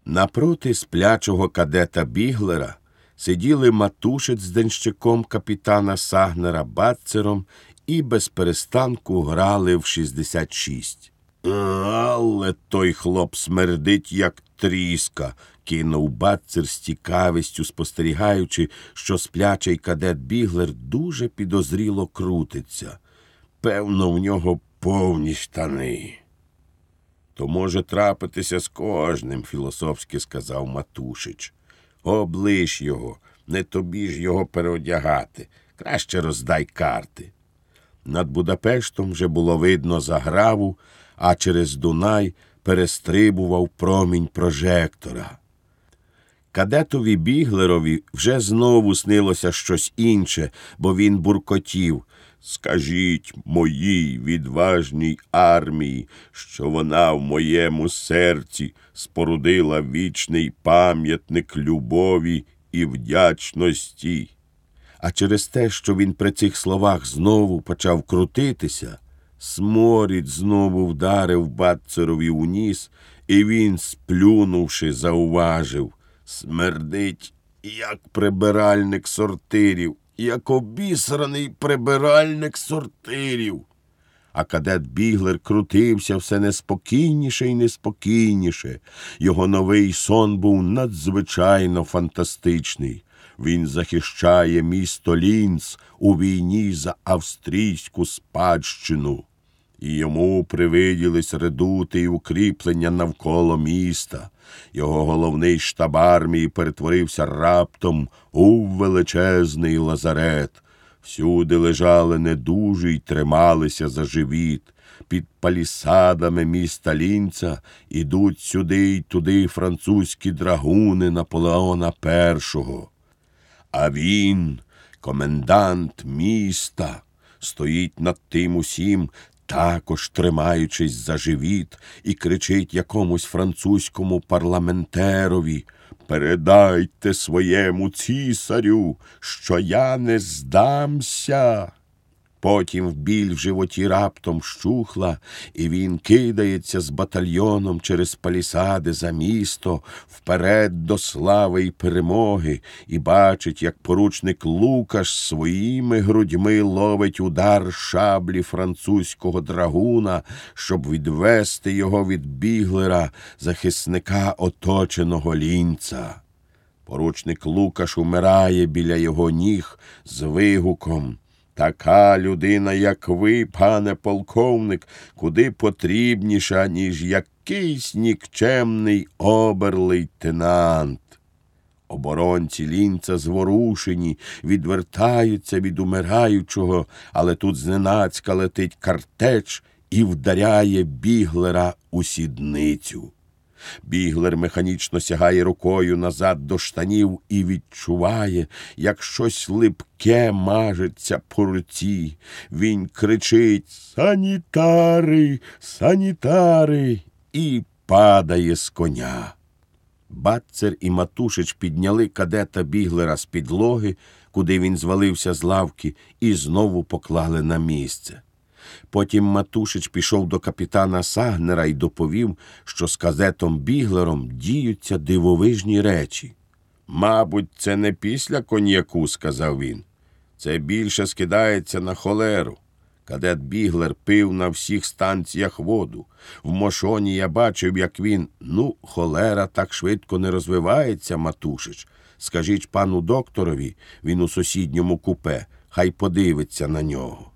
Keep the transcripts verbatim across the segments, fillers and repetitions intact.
Напроти сплячого кадета Біглера сиділи Матушець з денщиком капітана Сагнера Бадцером і без перестанку грали в шістдесят шість. «Але той хлоп смердить, як тріска», – кинув Бадцер з цікавістю, спостерігаючи, що сплячий кадет Біглер дуже підозріло крутиться. «Певно, в нього повні штани». «То може трапитися з кожним», – філософськи сказав Матушич. «Облиш його, не тобі ж його переодягати, краще роздай карти». Над Будапештом вже було видно заграву, а через Дунай перестрибував промінь прожектора. Кадетові Біглерові вже знову снилося щось інше, бо він буркотів: «Скажіть моїй відважній армії, що вона в моєму серці спорудила вічний пам'ятник любові і вдячності». А через те, що він при цих словах знову почав крутитися, сморід знову вдарив Бадцерові у ніс, і він, сплюнувши, зауважив: «Смердить, як прибиральник сортирів, як обісраний прибиральник сортирів». А кадет Біглер крутився все неспокійніше і неспокійніше. Його новий сон був надзвичайно фантастичний. Він захищає місто Лінц у війні за австрійську спадщину. І йому привиділись редути і укріплення навколо міста. Його головний штаб армії перетворився раптом у величезний лазарет. Всюди лежали недужі й трималися за живіт. Під палісадами міста Лінца ідуть сюди й туди французькі драгуни Наполеона Першого. А він, комендант міста, стоїть над тим усім, також тримаючись за живіт, і кричить якомусь французькому парламентерові: «Передайте своєму цісарю, що я не здамся». Потім біль в животі раптом вщухла, і він кидається з батальйоном через палісади за місто, вперед до слави й перемоги, і бачить, як поручник Лукаш своїми грудьми ловить удар шаблі французького драгуна, щоб відвести його від Біглера, захисника оточеного Лінца. Поручник Лукаш умирає біля його ніг з вигуком: «Така людина, як ви, пане полковник, куди потрібніша, ніж якийсь нікчемний обер-лейтенант». Оборонці Лінца зворушені, відвертаються від умираючого, але тут зненацька летить картеч і вдаряє Біглера у сідницю. Біглер механічно сягає рукою назад до штанів і відчуває, як щось липке мажеться по руці. Він кричить: «Санітари! Санітари!» і падає з коня. Бадцер і Матушич підняли кадета Біглера з підлоги, куди він звалився з лавки, і знову поклали на місце. Потім Матушич пішов до капітана Сагнера і доповів, що з кадетом Біглером діються дивовижні речі. «Мабуть, це не після коньяку», – сказав він. «Це більше скидається на холеру. Кадет Біглер пив на всіх станціях воду. В Мошоні я бачив, як він… Ну, холера так швидко не розвивається, Матушич. Скажіть пану докторові, він у сусідньому купе, хай подивиться на нього».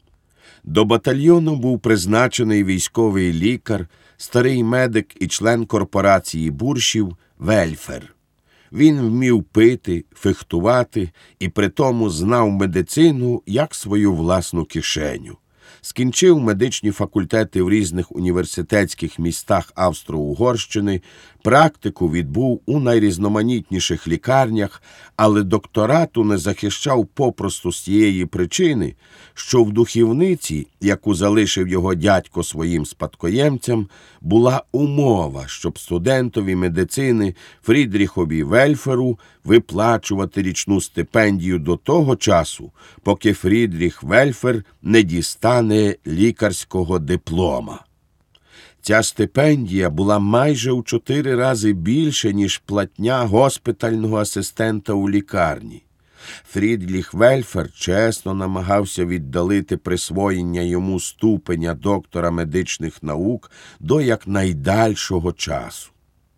До батальйону був призначений військовий лікар, старий медик і член корпорації Буршів Вельфер. Він вмів пити, фехтувати і притому знав медицину як свою власну кишеню. Скінчив медичні факультети в різних університетських містах Австро-Угорщини, практику відбув у найрізноманітніших лікарнях, але докторату не захищав попросту з тієї причини, що в духівниці, яку залишив його дядько своїм спадкоємцям, була умова, щоб студентові медицини Фрідріхові Вельферу виплачувати річну стипендію до того часу, поки Фрідріх Вельфер не дістане лікарського диплома. Ця стипендія була майже у чотири рази більше, ніж платня госпітального асистента у лікарні. Фрідріх Вельфер чесно намагався віддалити присвоєння йому ступеня доктора медичних наук до якнайдальшого часу.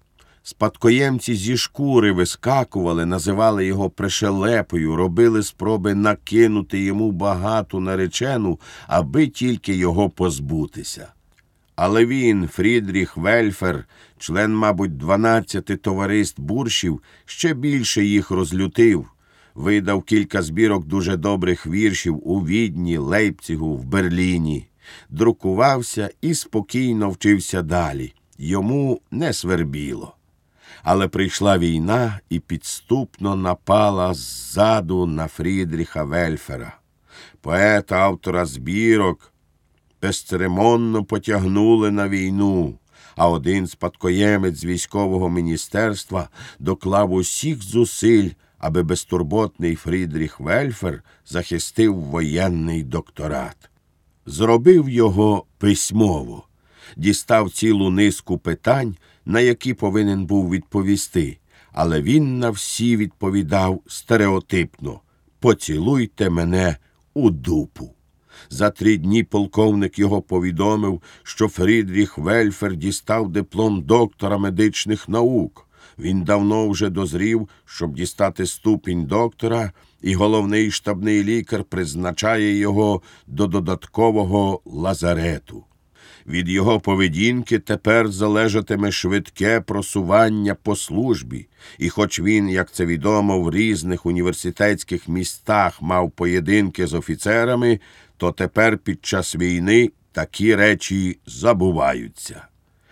Спадкоємці зі шкури вискакували, називали його пришелепою, робили спроби накинути йому багату наречену, аби тільки його позбутися. Але він, Фрідріх Вельфер, член, мабуть, дванадцяти товариств буршів, ще більше їх розлютив. Видав кілька збірок дуже добрих віршів у Відні, Лейпцигу, в Берліні. Друкувався і спокійно вчився далі. Йому не свербіло. Але прийшла війна і підступно напала ззаду на Фрідріха Вельфера. Поета, автора збірок, безцеремонно потягнули на війну, а один спадкоємець з військового міністерства доклав усіх зусиль, аби безтурботний Фрідріх Вельфер захистив воєнний докторат. Зробив його письмово, дістав цілу низку питань, на які повинен був відповісти, але він на всі відповідав стереотипно: «Поцілуйте мене у дупу». За три дні полковник його повідомив, що Фрідріх Вельфер дістав диплом доктора медичних наук. Він давно вже дозрів, щоб дістати ступінь доктора, і головний штабний лікар призначає його до додаткового лазарету. Від його поведінки тепер залежатиме швидке просування по службі, і хоч він, як це відомо, в різних університетських містах мав поєдинки з офіцерами, то тепер під час війни такі речі забуваються.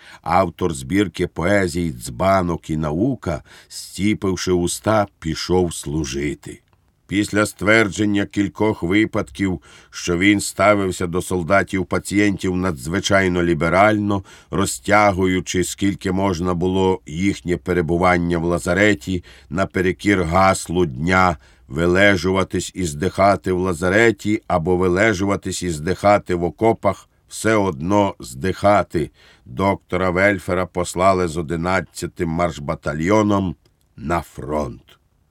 Автор збірки поезій «Дзбанок і наука», стіпивши уста, пішов служити. Після ствердження кількох випадків, що він ставився до солдатів-пацієнтів надзвичайно ліберально, розтягуючи, скільки можна було їхнє перебування в лазареті, наперекір гаслу дня «вилежуватись і здихати в лазареті» або «вилежуватись і здихати в окопах», все одно здихати, доктора Вельфера послали з одинадцятим маршбатальйоном на фронт.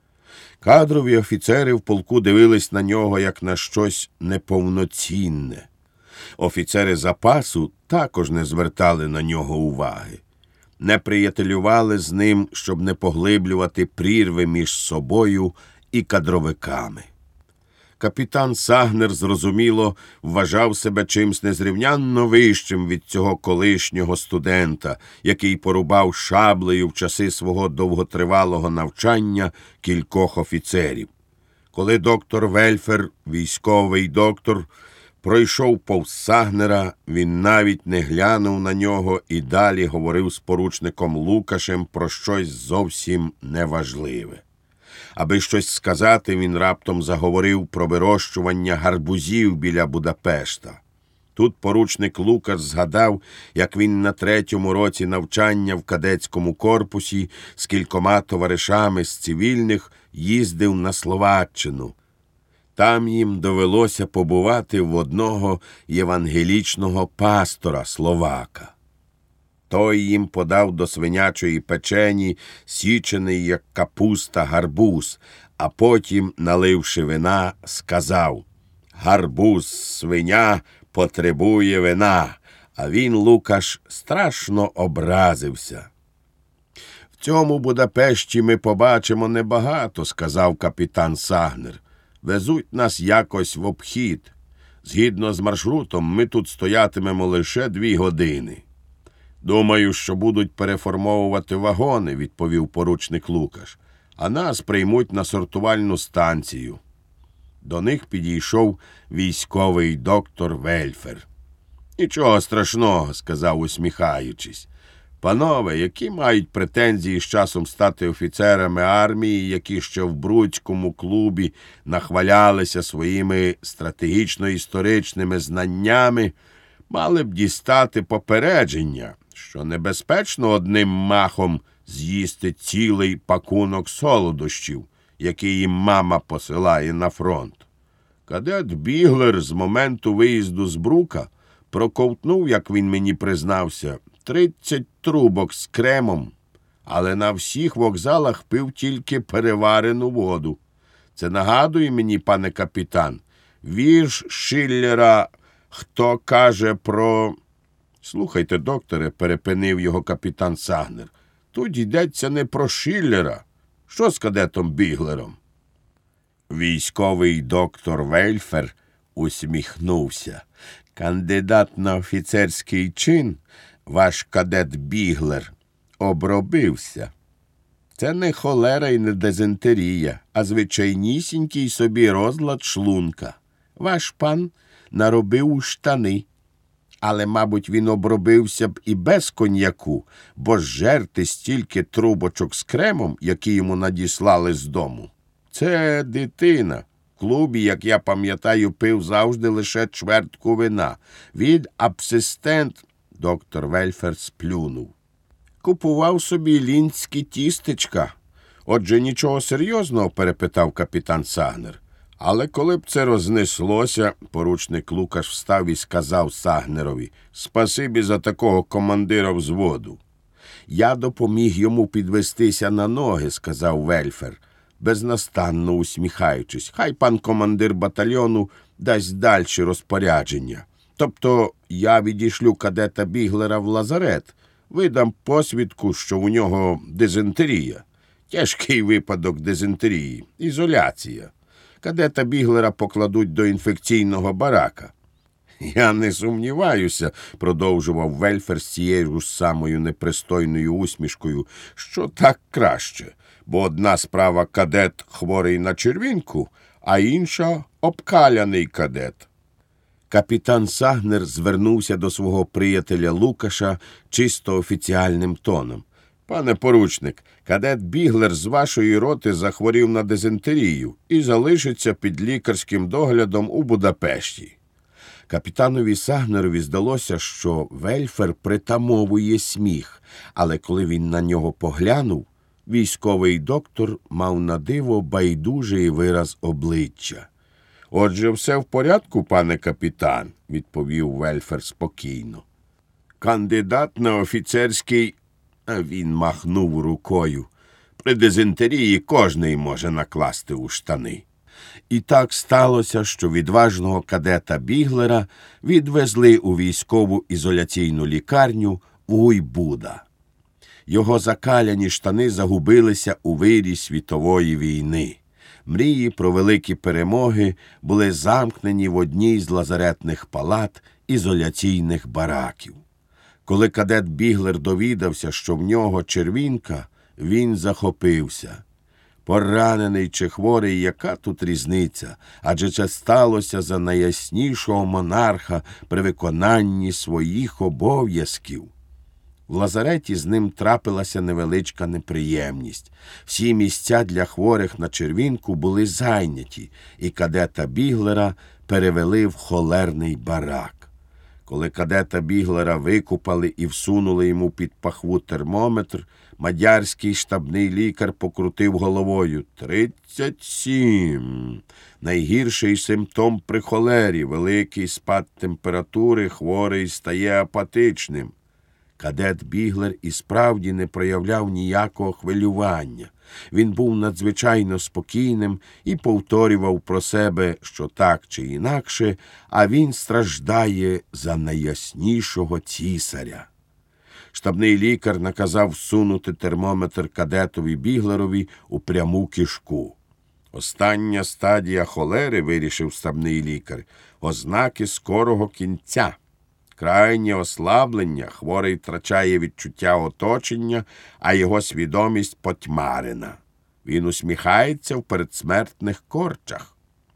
Кадрові офіцери в полку дивились на нього як на щось неповноцінне. Офіцери запасу також не звертали на нього уваги. Не приятелювали з ним, щоб не поглиблювати прірви між собою і кадровиками. Капітан Сагнер, зрозуміло, вважав себе чимсь незрівнянно вищим від цього колишнього студента, який порубав шаблею в часи свого довготривалого навчання кількох офіцерів. Коли доктор Вельфер, військовий доктор, пройшов повз Сагнера, він навіть не глянув на нього і далі говорив з поручником Лукашем про щось зовсім неважливе. Аби щось сказати, він раптом заговорив про вирощування гарбузів біля Будапешта. Тут поручник Лукаш згадав, як він на третьому році навчання в кадетському корпусі з кількома товаришами з цивільних їздив на Словаччину. Там їм довелося побувати в одного євангелічного пастора словака. Той їм подав до свинячої печені січений, як капуста, гарбуз, а потім, наливши вина, сказав: «Гарбуз, свиня, потребує вина», а він, Лукаш, страшно образився. «В цьому Будапешті ми побачимо небагато», – сказав капітан Сагнер. «Везуть нас якось в обхід. Згідно з маршрутом, ми тут стоятимемо лише дві години». «Думаю, що будуть переформовувати вагони», – відповів поручник Лукаш, «а нас приймуть на сортувальну станцію». До них підійшов військовий доктор Вельфер. «Нічого страшного», – сказав, усміхаючись. «Панове, які мають претензії з часом стати офіцерами армії, які ще в Бруцькому клубі нахвалялися своїми стратегічно-історичними знаннями, мали б дістати попередження, що небезпечно одним махом з'їсти цілий пакунок солодощів, який їм мама посилає на фронт. Кадет Біглер з моменту виїзду з Брука проковтнув, як він мені признався, тридцять трубок з кремом, але на всіх вокзалах пив тільки переварену воду. Це нагадує мені, пане капітан, вірш Шиллера «Хто каже про...» «Слухайте, докторе», – перепинив його капітан Сагнер, – «тут йдеться не про Шиллера. Що з кадетом Біглером?» Військовий доктор Вельфер усміхнувся. «Кандидат на офіцерський чин, ваш кадет Біглер, обробився. Це не холера і не дизентерія, а звичайнісінький собі розлад шлунка. Ваш пан наробив у штани. Але, мабуть, він обробився б і без коньяку, бо жерти стільки трубочок з кремом, які йому надіслали з дому. Це дитина. В клубі, як я пам'ятаю, пив завжди лише чвертку вина. Від абсистент, доктор Вельфер сплюнув. Купував собі лінські тістечка. Отже, нічого серйозного, перепитав капітан Сагнер. Але коли б це рознеслося, поручник Лукаш встав і сказав Сагнерові: «Спасибі за такого командира взводу». «Я допоміг йому підвестися на ноги», – сказав Вельфер, безнастанно усміхаючись. «Хай пан командир батальйону дасть дальші розпорядження. Тобто я відішлю кадета Біглера в лазарет, видам посвідку, що у нього дизентерія. Тяжкий випадок дизентерії, ізоляція. Кадета Біглера покладуть до інфекційного барака». «Я не сумніваюся», – продовжував Вельфер з цією ж самою непристойною усмішкою, – «що так краще, бо одна справа кадет хворий на червінку, а інша – обкаляний кадет». Капітан Сагнер звернувся до свого приятеля Лукаша чисто офіціальним тоном. «Пане поручник, кадет Біглер з вашої роти захворів на дизентерію і залишиться під лікарським доглядом у Будапешті». Капітанові Сагнерові здалося, що Вельфер притамовує сміх, але коли він на нього поглянув, військовий доктор мав на диво байдужий вираз обличчя. «Отже, все в порядку, пане капітан», – відповів Вельфер спокійно. «Кандидат на офіцерський...» А він махнув рукою. «При дизентерії кожний може накласти у штани». І так сталося, що відважного кадета Біглера відвезли у військову ізоляційну лікарню в Гуйбуда. Його закаляні штани загубилися у вирі світової війни. Мрії про великі перемоги були замкнені в одній з лазаретних палат ізоляційних бараків. Коли кадет Біглер довідався, що в нього червінка, він захопився. Поранений чи хворий, яка тут різниця? Адже це сталося за найяснішого монарха при виконанні своїх обов'язків. В лазареті з ним трапилася невеличка неприємність. Всі місця для хворих на червінку були зайняті, і кадета Біглера перевели в холерний барак. Коли кадета Біглера викупали і всунули йому під пахву термометр, мадярський штабний лікар покрутив головою. «Тридцять сім. Найгірший симптом при холері, великий спад температури, хворий стає апатичним». Кадет Біглер і справді не проявляв ніякого хвилювання. Він був надзвичайно спокійним і повторював про себе, що так чи інакше, а він страждає за найяснішого цісаря. Штабний лікар наказав всунути термометр кадетові Біглерові у пряму кишку. «Остання стадія холери», – вирішив штабний лікар, – «ознаки скорого кінця». Крайнє ослаблення, хворий втрачає відчуття оточення, а його свідомість потьмарена. Він усміхається в передсмертних корчах.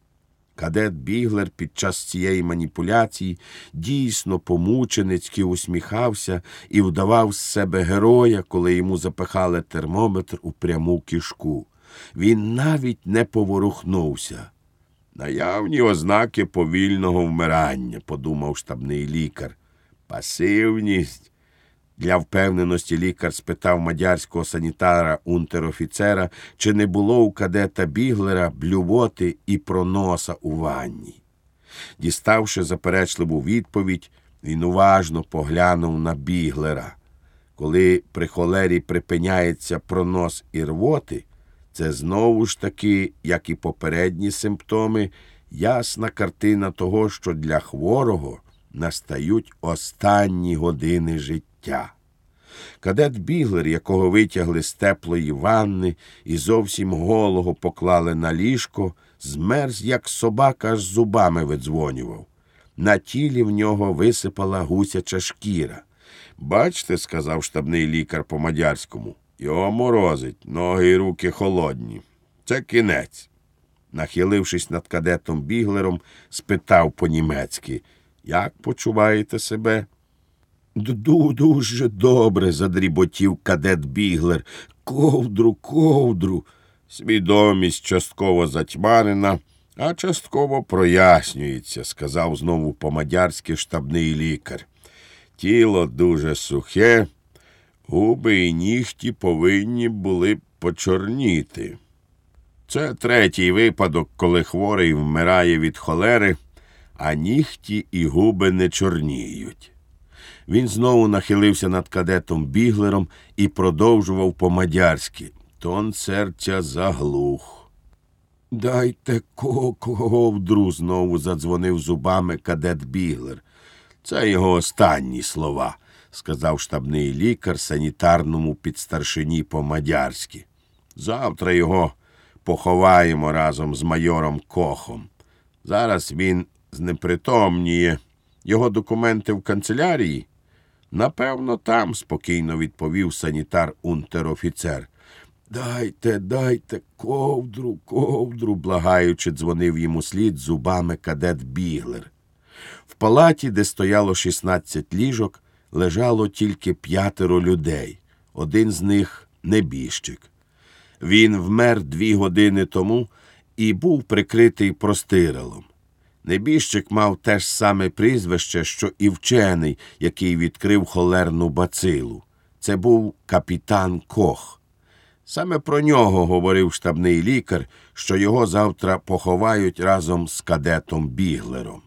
Кадет Біглер під час цієї маніпуляції дійсно помученицьки усміхався і вдавав з себе героя, коли йому запихали термометр у пряму кишку. Він навіть не поворухнувся. «Наявні ознаки повільного вмирання», – подумав штабний лікар. «Пасивність». Для впевненості лікар спитав мадярського санітара унтер-офіцера, чи не було у кадета Біглера блювоти і проноса у ванні. Діставши заперечливу відповідь, він уважно поглянув на Біглера. Коли при холері припиняється пронос і рвоти, це знову ж таки, як і попередні симптоми, ясна картина того, що для хворого настають останні години життя. Кадет Біглер, якого витягли з теплої ванни і зовсім голого поклали на ліжко, змерз, як собака, аж зубами видзвонював. На тілі в нього висипала гусяча шкіра. «Бачте, — сказав штабний лікар по-мадярському, — його морозить, ноги й руки холодні. Це кінець». Нахилившись над кадетом Біглером, спитав по-німецьки: «Як почуваєте себе?» «Ду дуже добре», — задріботів кадет Біглер. «Ковдру, ковдру». «Свідомість частково затьмарена, а частково прояснюється», — сказав знову по-мадярськи штабний лікар. «Тіло дуже сухе, губи і нігті повинні були почорніти». Це третій випадок, коли хворий вмирає від холери, а нігті і губи не чорніють. Він знову нахилився над кадетом Біглером і продовжував по-мадярськи. Тон серця заглух. «Дайте ковдру», — знову задзвонив зубами кадет Біглер. «Це його останні слова», — сказав штабний лікар санітарному підстаршині по-мадярськи. «Завтра його поховаємо разом з майором Кохом. Зараз він знепритомніє. Його документи в канцелярії?» «Напевно, там», — спокійно відповів санітар-унтер-офіцер. «Дайте, дайте ковдру, ковдру», — благаючи дзвонив йому слід зубами кадет Біглер. В палаті, де стояло шістнадцять ліжок, лежало тільки п'ятеро людей. Один з них – небіжчик. Він вмер дві години тому і був прикритий простиралом. Небіжчик мав те ж саме прізвище, що і вчений, який відкрив холерну бацилу. Це був капітан Кох. Саме про нього говорив штабний лікар, що його завтра поховають разом з кадетом Біглером.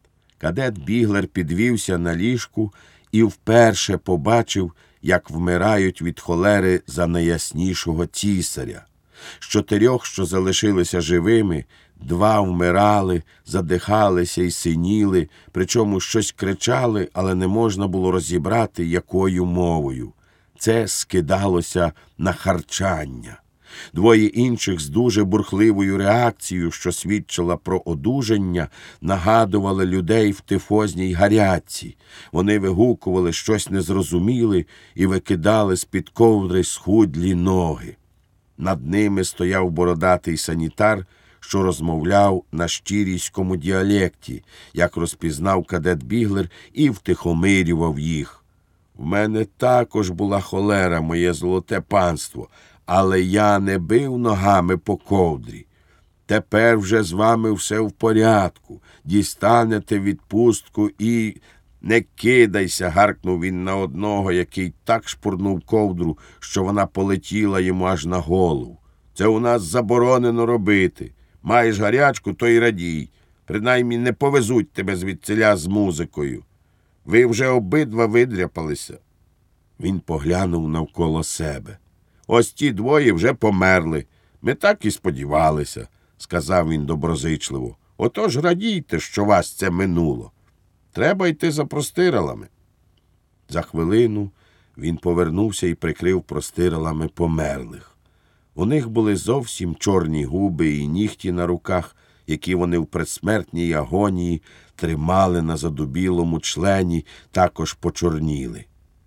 Кадет Біглер підвівся на ліжку і вперше побачив, як вмирають від холери за найяснішого цісаря. З чотирьох, що залишилися живими, два вмирали, задихалися й синіли, причому щось кричали, але не можна було розібрати, якою мовою. Це скидалося на харчання. Двоє інших з дуже бурхливою реакцією, що свідчила про одужання, нагадували людей в тифозній гарячці. Вони вигукували щось незрозуміле і викидали з-під ковдри схудлі ноги. Над ними стояв бородатий санітар, що розмовляв на щирійському діалекті, як розпізнав кадет Біглер, і втихомирював їх. «В мене також була холера, моє золоте панство, але я не бив ногами по ковдрі. Тепер вже з вами все в порядку. Дістанете відпустку і...» «Не кидайся», — гаркнув він на одного, який так шпурнув ковдру, що вона полетіла йому аж на голову. «Це у нас заборонено робити. Маєш гарячку, то й радій. Принаймні не повезуть тебе звідціля з музикою. Ви вже обидва видряпалися». Він поглянув навколо себе. «Ось ті двоє вже померли. Ми так і сподівалися», — сказав він доброзичливо. «Отож радійте, що вас це минуло. Треба йти за простиралами». За хвилину він повернувся і прикрив простиралами померлих. У них були зовсім чорні губи і нігті на руках, які вони в предсмертній агонії тримали на задубілому члені, також почорніли.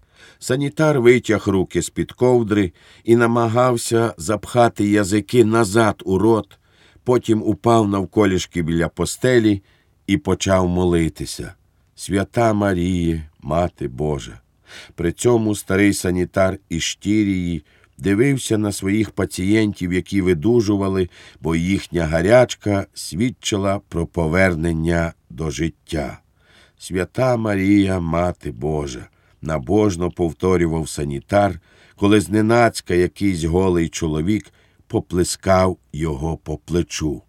Санітар витяг руки з-під ковдри і намагався запхати язики назад у рот, потім упав навколішки біля постелі і почав молитися. «Свята Маріє, Мати Божа». При цьому старий санітар із Штірії дивився на своїх пацієнтів, які видужували, бо їхня гарячка свідчила про повернення до життя. «Свята Марія, Мати Божа», набожно повторював санітар, коли зненацька якийсь голий чоловік поплескав його по плечу.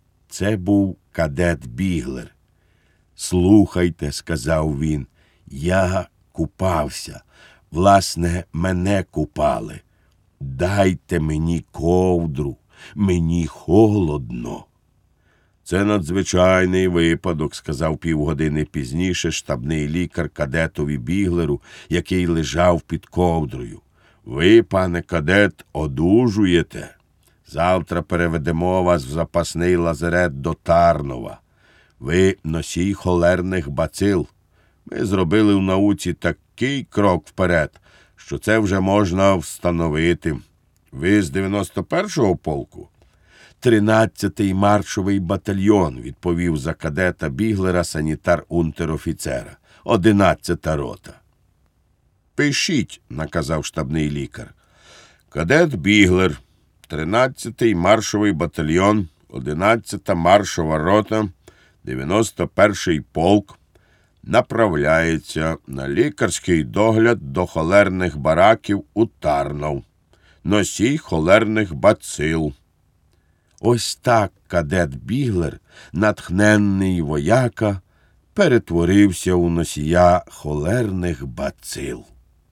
Це був кадет Біглер. «Слухайте», — сказав він, — «я купався. власне, мене купали. Дайте мені ковдру, мені холодно. Це надзвичайний випадок, сказав півгодини пізніше штабний лікар кадетові Біглеру, який лежав під ковдрою. Ви, пане кадет, одужуєте. Завтра переведемо вас в запасний лазарет до Тарнова. Ви носій холерних бацил. Ми зробили в науці такий крок вперед, що це вже можна встановити. Ви з дев'яносто першого полку? тринадцятий маршовий батальйон, відповів за кадета Біглера санітар унтер-офіцера. одинадцята рота. Пишіть, наказав штабний лікар. Кадет Біглер, тринадцятий маршовий батальйон, одинадцята маршова рота, дев'яносто перший полк, направляється на лікарський догляд до холерних бараків у Тарнов. Носій холерних бацил. Ось так кадет Біглер, натхненний вояка, перетворився у носія холерних бацил.